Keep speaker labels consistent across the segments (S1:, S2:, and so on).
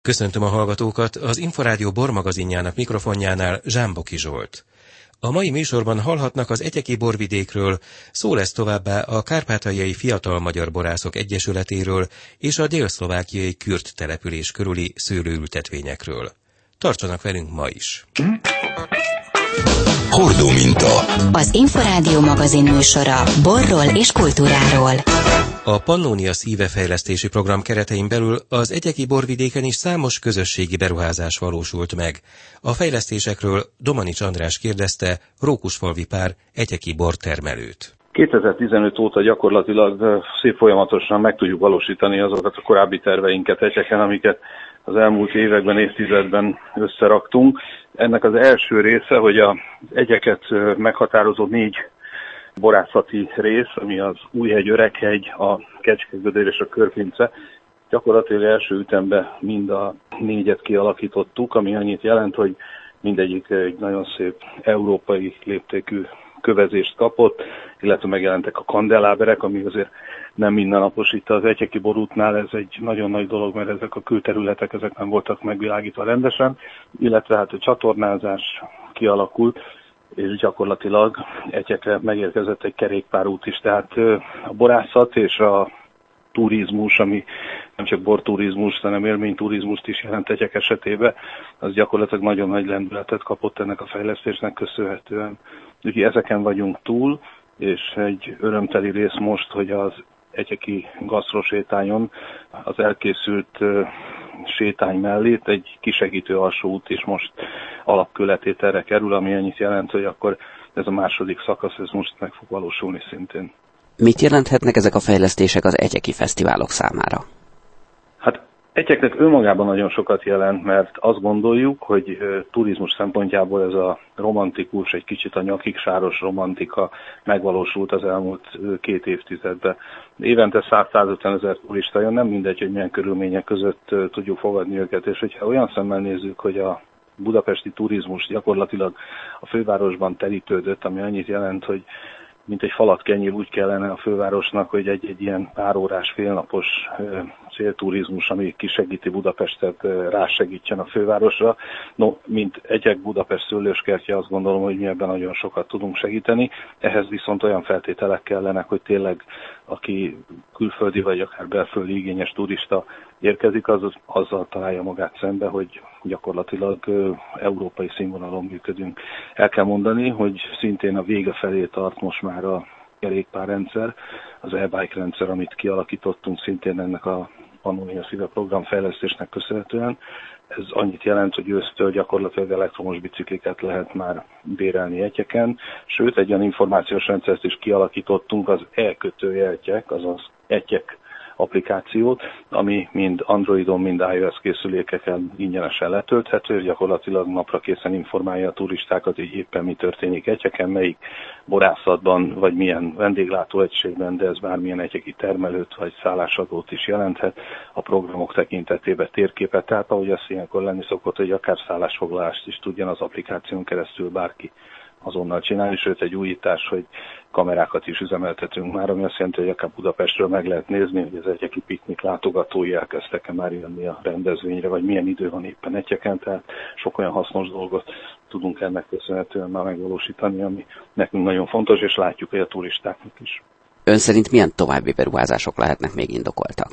S1: Köszöntöm a hallgatókat, az Inforádió bormagazinjának mikrofonjánál Zsámboki Zsolt. A mai műsorban hallhatnak az etyeki borvidékről, szó lesz továbbá a Kárpátaljai Fiatal Magyar Borászok Egyesületéről és a délszlovákiai Kürt település körüli szőlőültetvényekről. Tartsanak velünk ma is!
S2: Hordóminta. Az Inforádió magazin műsora borról és kultúráról.
S1: A Pannónia Szíve fejlesztési program keretein belül az etyeki borvidéken is számos közösségi beruházás valósult meg. A fejlesztésekről Domanics András kérdezte Rókusfalvi pár etyeki bortermelőt.
S3: 2015 óta gyakorlatilag szép folyamatosan meg tudjuk valósítani azokat a korábbi terveinket etyeken, amiket az elmúlt években, évtizedben összeraktunk. Ennek az első része, hogy az egyeket meghatározó 4 borászati rész, ami az Újhegy, Öreghegy, a Kecskegödör és a Körpince. Gyakorlatilag első ütemben mind a 4-et kialakítottuk, ami annyit jelent, hogy mindegyik egy nagyon szép európai léptékű kövezést kapott, illetve megjelentek a kandeláberek, ami azért nem mindennapos itt az etyeki borútnál, ez egy nagyon nagy dolog, mert ezek a külterületek ezek nem voltak megvilágítva rendesen, illetve hát a csatornázás kialakult, és gyakorlatilag etyekre megérkezett egy kerékpárút is, tehát a borászat és a turizmus, ami nem csak borturizmus, hanem élményturizmust is jelent etyek esetében, az gyakorlatilag nagyon nagy lendületet kapott ennek a fejlesztésnek köszönhetően. Úgyhogy ezeken vagyunk túl, és egy örömteli rész most, hogy az etyeki gasztrosétányon az elkészült sétány mellé egy kisegítő alsó út is most alapkőletételre kerül, ami annyit jelent, hogy akkor ez a második szakasz, ez most meg fog valósulni szintén.
S4: Mit jelenthetnek ezek a fejlesztések az etyeki fesztiválok számára?
S3: Hát etyeknek önmagában nagyon sokat jelent, mert azt gondoljuk, hogy turizmus szempontjából ez a romantikus, egy kicsit a nyakig sáros romantika megvalósult az elmúlt 2 évtizedben. Évente 100-150 ezer turista jön, nem mindegy, hogy milyen körülmények között tudjuk fogadni őket, és hogyha olyan szemmel nézzük, hogy a budapesti turizmus gyakorlatilag a fővárosban terítődött, ami annyit jelent, hogy mint egy falat kenyér úgy kellene a fővárosnak, hogy egy ilyen pár órás, félnapos célturizmus, ami kisegíti Budapestet, rásegítsen a fővárosra. No, mint egyek Budapest szőlőskertje, azt gondolom, hogy mi ebben nagyon sokat tudunk segíteni. Ehhez viszont olyan feltételek kellenek, hogy tényleg aki külföldi vagy akár belföldi igényes turista érkezik, az azzal találja magát szembe, hogy gyakorlatilag európai színvonalon működünk. El kell mondani, hogy szintén a vége felé tart most már a kerékpárrendszer, az e-bike rendszer, amit kialakítottunk szintén ennek a Pannónia Szíve program fejlesztésnek köszönhetően. Ez annyit jelent, hogy ősztől gyakorlatilag elektromos bicikliket lehet már bérelni etyeken, sőt egy olyan információs rendszert is kialakítottunk, az e-kötőjeltyek, azaz etyek applikációt, ami mind Androidon, mind iOS készülékeken ingyenesen letölthető, gyakorlatilag napra készen informálja a turistákat, hogy éppen mi történik etyeken, melyik borászatban, vagy milyen vendéglátóegységben, de ez bármilyen etyeki termelőt vagy szállásadót is jelenthet. A programok tekintetében térképet, tehát ahogy ez ilyenkor lenni szokott, hogy akár szállásfoglalást is tudjon az applikáción keresztül bárki azonnal csinálni, sőt egy újítás, hogy kamerákat is üzemeltetünk már, ami azt jelenti, hogy akár Budapestről meg lehet nézni, hogy az etyeki piknik látogatói elkezdtek-e már jönni a rendezvényre, vagy milyen idő van éppen etyeken, tehát sok olyan hasznos dolgot tudunk ennek köszönhetően már megvalósítani, ami nekünk nagyon fontos, és látjuk, hogy a turistáknak is.
S4: Ön szerint milyen további beruházások lehetnek még indokoltak?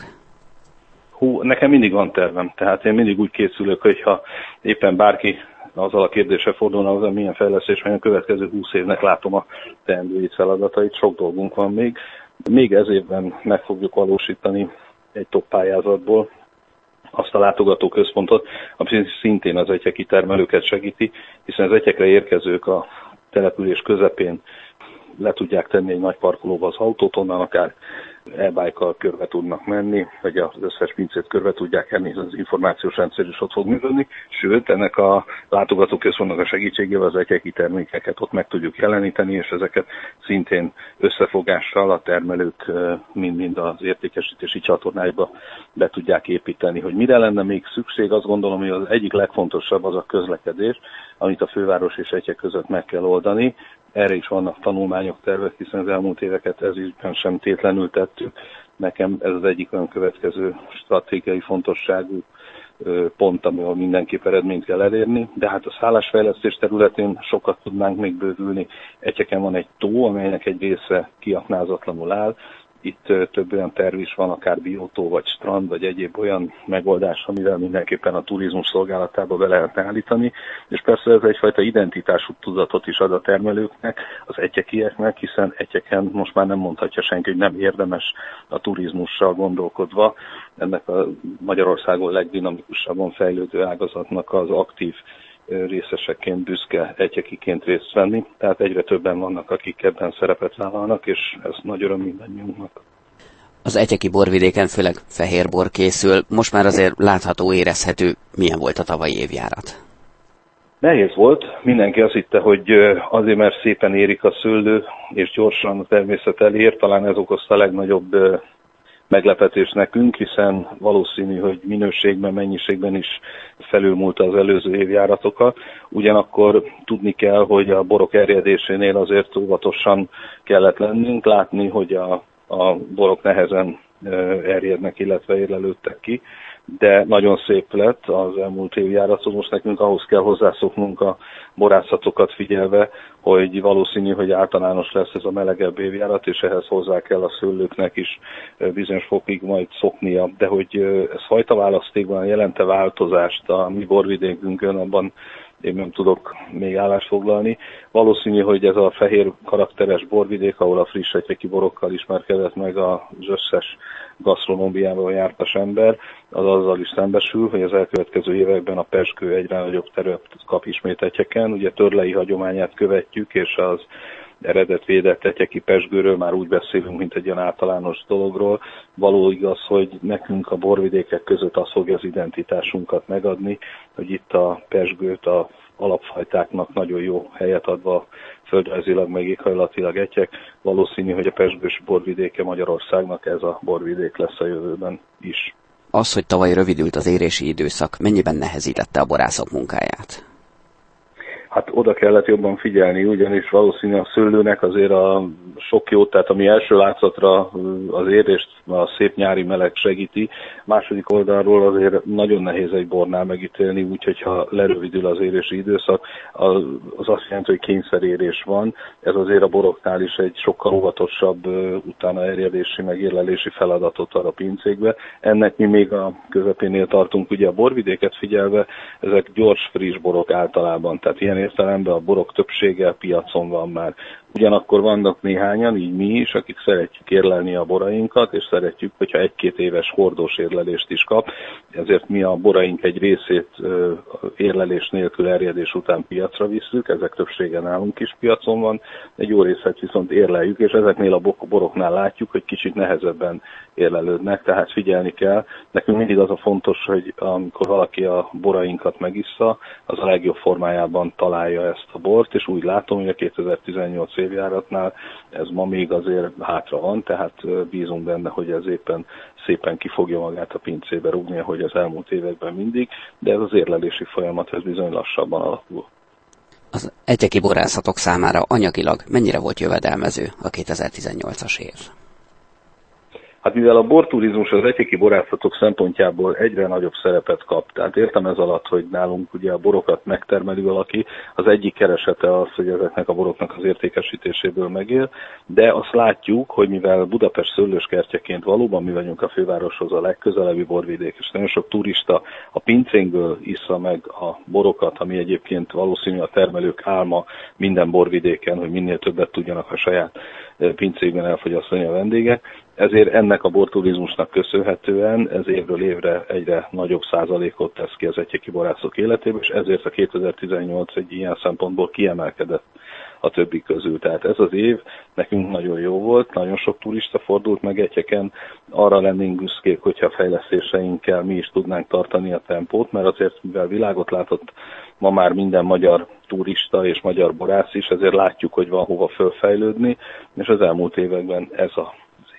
S3: Nekem mindig van tervem, tehát én mindig úgy készülök, hogyha éppen bárki azzal a kérdéssel fordulna, hogy milyen fejlesztés, vagy a következő 20 évnek látom a teendőit, feladatait, sok dolgunk van még. Még ez évben meg fogjuk valósítani egy top pályázatból azt a látogatóközpontot, ami szintén az etyeki termelőket segíti, hiszen az etyekre érkezők a település közepén le tudják tenni egy nagy parkolóba az autót, onnan akár e-bike-kal körbe tudnak menni, vagy az összes pincét körbe tudják enni, az információs rendszer is ott fog működni. Sőt, ennek a látogatóközpontnak a segítségével az etyeki termékeket ott meg tudjuk jeleníteni, és ezeket szintén összefogással a termelők mind az értékesítési csatornáiba be tudják építeni. Hogy mire lenne még szükség, azt gondolom, hogy az egyik legfontosabb az a közlekedés, amit a főváros és etyek között meg kell oldani. Erre is vannak tanulmányok, tervek, hiszen az elmúlt éveket ez ügyben sem tétlenül tettük. Nekem ez az egyik olyan következő stratégiai fontosságú pont, ahol mindenképp eredményt kell elérni, de hát a szállásfejlesztés területén sokat tudnánk még bővülni. Egyeken van egy tó, amelynek egy része kiaknázatlanul áll. Itt több olyan terv is van, akár biótó, vagy strand, vagy egyéb olyan megoldás, amivel mindenképpen a turizmus szolgálatába be lehetne állítani. És persze ez egyfajta identitású tudatot is ad a termelőknek, az egyekieknek, hiszen egyeken most már nem mondhatja senki, hogy nem érdemes a turizmussal gondolkodva. Ennek a Magyarországon legdinamikusabban fejlődő ágazatnak az aktív részeseként, büszke egyekiként részt venni, tehát egyre többen vannak, akik ebben szerepet vállalnak, és ez nagy öröm mindannyiunknak.
S4: Az egyeki borvidéken főleg fehér bor készül, most már azért látható, érezhető, milyen volt a tavalyi évjárat.
S3: Nehéz volt, mindenki azt hitte, hogy azért, mert szépen érik a szőlő, és gyorsan a természet elér, talán ez okozta a legnagyobb meglepetés nekünk, hiszen valószínű, hogy minőségben, mennyiségben is felülmúlta az előző évjáratokat. Ugyanakkor tudni kell, hogy a borok erjedésénél azért óvatosan kellett lennünk, látni, hogy a borok nehezen erjednek, illetve érlelődtek ki, de nagyon szép lett az elmúlt évjáraton. Most nekünk ahhoz kell hozzászoknunk a borászatokat figyelve, hogy valószínű, hogy általános lesz ez a melegebb évjárat, és ehhez hozzá kell a szőlőknek is bizonyos fokig majd szoknia. De hogy ez fajtaválasztékban jelente változást a mi borvidékünkön, abban én nem tudok még állást foglalni. Valószínű, hogy ez a fehér karakteres borvidék, ahol a friss egyeki borokkal ismerkedett meg az összes gasztronómiában jártas ember, az azzal is szembesül, hogy az elkövetkező években a pezsgő egyre nagyobb terület kap ismét egyeken. Ugye törlei hagyományát követjük, és az eredet védett egyeki pezsgőről már úgy beszélünk, mint egy ilyen általános dologról. Való igaz, hogy nekünk a borvidékek között az fogja az identitásunkat megadni, hogy itt a pezsgőt a alapfajtáknak nagyon jó helyet adva földrajzilag, meg éghajlatilag egyek. Valószínű, hogy a pezsgős borvidéke Magyarországnak ez a borvidék lesz a jövőben is.
S4: Az, hogy tavaly rövidült az érési időszak, mennyiben nehezítette a borászok munkáját?
S3: Hát oda kellett jobban figyelni, ugyanis valószínű a szőlőnek azért a sok jót, tehát ami első látszatra az érést a szép nyári meleg segíti, második oldalról azért nagyon nehéz egy bornál megítélni, úgyhogy ha lerövidül az érési időszak, az azt jelenti, hogy kényszerérés van. Ez azért a boroknál is egy sokkal óvatosabb utána erjedési, meg érlelési feladatot ad a pincékbe. Ennek mi még a közepénél tartunk, ugye a borvidéket figyelve, ezek gyors, friss borok általában, tehát ilyen értelemben a borok többsége piacon van már. Ugyanakkor vannak néhányan, így mi is, akik szeretjük érlelni a borainkat, és szeretjük, hogyha 1-2 éves hordós érlelést is kap. Ezért mi a boraink egy részét érlelés nélkül erjedés után piacra visszük, ezek többsége nálunk is piacon van, egy jó részét viszont érleljük, és ezeknél a boroknál látjuk, hogy kicsit nehezebben érlelődnek, tehát figyelni kell. Nekünk mindig az a fontos, hogy amikor valaki a borainkat megissza, az a legjobb formájában találja ezt a bort, és úgy látom, hogy a 2018 évjáratnál ez ma még azért hátra van, tehát bízunk benne, hogy ez éppen szépen ki fogja magát a pincébe rúgni, ahogy az elmúlt években mindig, de ez az érlelési folyamat ez bizony lassabban alakul.
S4: Az egyeki borászatok számára anyagilag mennyire volt jövedelmező a 2018-as év?
S3: Hát mivel a borturizmus az egyeki borászatok szempontjából egyre nagyobb szerepet kap, tehát értem ez alatt, hogy nálunk ugye a borokat megtermeli valaki, az egyik keresete az, hogy ezeknek a boroknak az értékesítéséből megél, de azt látjuk, hogy mivel Budapest szőlőskertjeként valóban mi vagyunk a fővároshoz a legközelebbi borvidék, és nagyon sok turista a pincénkből issza meg a borokat, ami egyébként valószínű a termelők álma minden borvidéken, hogy minél többet tudjanak a saját pincékben elfogyasztani a vendégek. Ezért ennek a borturizmusnak köszönhetően ez évről évre egyre nagyobb százalékot tesz ki az egyeki borászok életében, és ezért a 2018 egy ilyen szempontból kiemelkedett a többi közül. Tehát ez az év nekünk nagyon jó volt, nagyon sok turista fordult meg egyeken, arra lennénk büszkék, hogyha a fejlesztéseinkkel mi is tudnánk tartani a tempót, mert azért, mivel világot látott ma már minden magyar turista és magyar borász is, ezért látjuk, hogy van hova fölfejlődni, és az elmúlt években ez az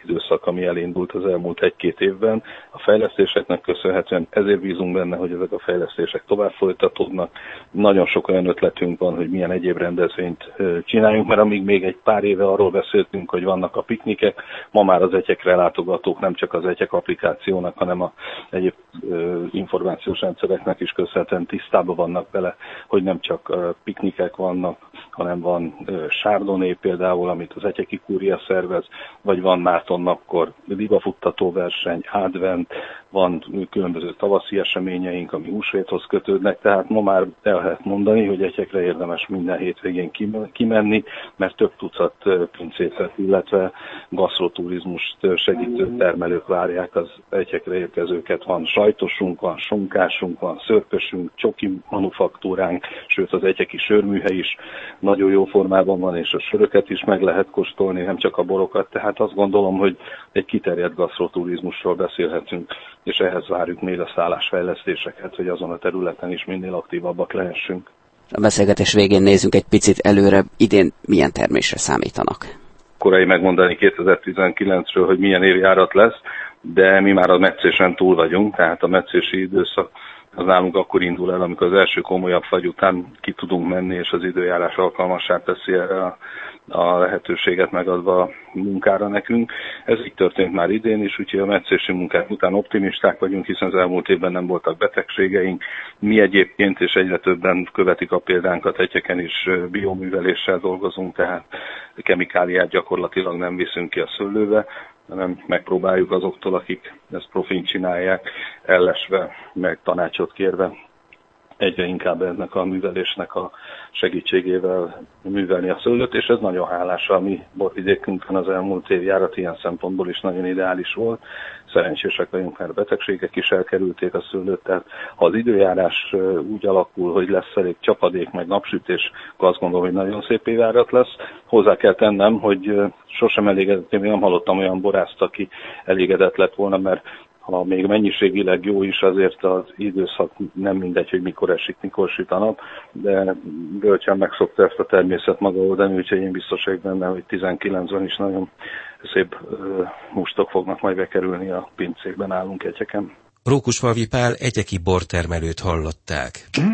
S3: időszak, ami elindult az elmúlt 1-2 évben. A fejlesztéseknek köszönhetően ezért bízunk benne, hogy ezek a fejlesztések tovább folytatódnak. Nagyon sok olyan ötletünk van, hogy milyen egyéb rendezvényt csináljunk, mert amíg még egy pár éve arról beszéltünk, hogy vannak a piknikek, ma már az etyekre látogatók nem csak az etyek applikációnak, hanem a egyéb információs rendszereknek is köszönhetően tisztában vannak vele, hogy nem csak piknikek vannak, hanem van Chardonnay például, amit az Etyeki Kúria szervez, vagy van Márton napkor libafuttató verseny, advent, van különböző tavaszi eseményeink, ami húsvéthoz kötődnek, tehát ma már el lehet mondani, hogy Etyekre érdemes minden hétvégén kimenni, mert több tucat pincészet, illetve gasztroturizmust segítő termelők várják az Etyekre érkezőket. Van sajtosunk, van sonkásunk, van szörpösünk, csoki manufaktúránk, sőt az etyeki sörműhely is nagyon jó formában van, és a söröket is meg lehet kóstolni, nem csak a borokat, tehát azt gondolom, hogy egy kiterjedt gasztroturizmusról beszélhetünk, és ehhez várjuk még a szállásfejlesztéseket, hogy azon a területen is minél aktívabbak lehessünk.
S4: A beszélgetés végén nézzünk egy picit előre, idén milyen termésre számítanak?
S3: Korai megmondani 2019-ről, hogy milyen évjárat lesz, de mi már a meccésen túl vagyunk, tehát a meccési időszak az nálunk akkor indul el, amikor az első komolyabb fagy után ki tudunk menni, és az időjárás alkalmassá teszi erre a lehetőséget megadva a munkára nekünk. Ez így történt már idén is, úgyhogy a meccési munkák után optimisták vagyunk, hiszen az elmúlt évben nem voltak betegségeink. Mi egyébként, és egyre többen követik a példánkat, etyeken is bioműveléssel dolgozunk, tehát kemikáliát gyakorlatilag nem viszünk ki a szőlőbe, hanem megpróbáljuk azoktól, akik ezt profin csinálják, ellesve, meg tanácsot kérve egyre inkább ennek a művelésnek a segítségével művelni a szőlőt, és ez nagyon hálás, a mi borvidékünkön az elmúlt évjárat ilyen szempontból is nagyon ideális volt. Szerencsések vagyunk, mert betegségek is elkerülték a szőlőt, tehát ha az időjárás úgy alakul, hogy lesz elég csapadék, meg napsütés, akkor azt gondolom, hogy nagyon szép évjárat lesz. Hozzá kell tennem, hogy sosem elégedett, én nem hallottam olyan borászt, aki elégedett lett volna, mert ha még mennyiségileg jó is, azért az időszak nem mindegy, hogy mikor esik, mikor süt a nap, de bölcsen megszokta ezt a természet maga oldani, úgyhogy én biztos vagyok benne, hogy 19-ben is nagyon szép mustok fognak majd bekerülni a pincékben nálunk Etyeken.
S1: Rókusfalvi Pál etyeki bortermelőt hallották.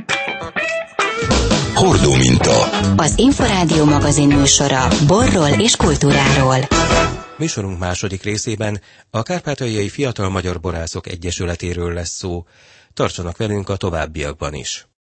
S2: Hordóminta. Az Inforádió magazin műsora borról és kultúráról.
S1: Műsorunk második részében a Kárpátaljai Fiatal Magyar Borászok Egyesületéről lesz szó. Tartsanak velünk a továbbiakban is.